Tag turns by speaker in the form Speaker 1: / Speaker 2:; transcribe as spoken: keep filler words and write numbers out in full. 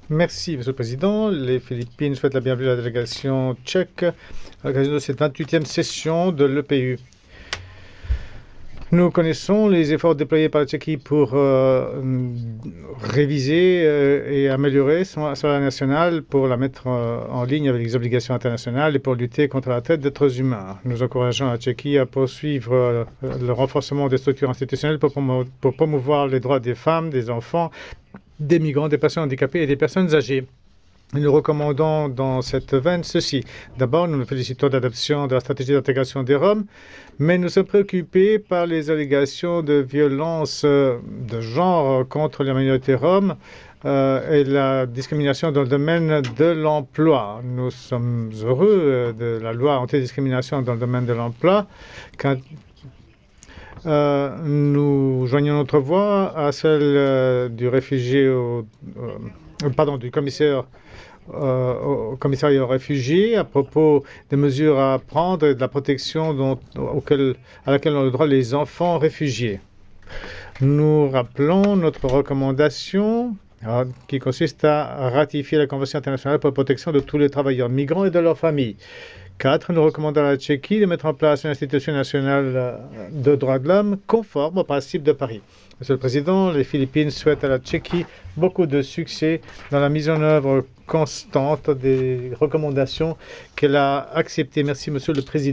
Speaker 1: Merci, Monsieur le Président. Les Philippines souhaitent la bienvenue à la délégation tchèque à l'occasion de cette vingt-huitième session de l'E P U. Nous connaissons les efforts déployés par la Tchéquie pour euh, réviser euh, et améliorer son assemblée nationale, pour la mettre euh, en ligne avec les obligations internationales et pour lutter contre la traite d'êtres humains. Nous encourageons la Tchéquie à poursuivre euh, le renforcement des structures institutionnelles pour, promo pour promouvoir les droits des femmes, des enfants, des migrants, des personnes handicapées et des personnes âgées. Nous recommandons dans cette veine ceci. D'abord, nous nous félicitons de l'adoption de la stratégie d'intégration des Roms, mais nous sommes préoccupés par les allégations de violence de genre contre la minorité rom euh, et la discrimination dans le domaine de l'emploi. Nous sommes heureux de la loi antidiscrimination dans le domaine de l'emploi. Quand euh, nous joignons notre voix à celle euh, du réfugié, au, euh, pardon, du commissaire euh, au commissariat aux réfugiés à propos des mesures à prendre et de la protection dont, auquel, à laquelle ont le droit les enfants réfugiés. Nous rappelons notre recommandation euh, qui consiste à ratifier la Convention internationale pour la protection de tous les travailleurs migrants et de leurs familles. Quatre, nous recommandons à la Tchéquie de mettre en place une institution nationale de droits de l'homme conforme au principe de Paris. Monsieur le Président, les Philippines souhaitent à la Tchéquie beaucoup de succès dans la mise en œuvre constante des recommandations qu'elle a acceptées. Merci, Monsieur le Président.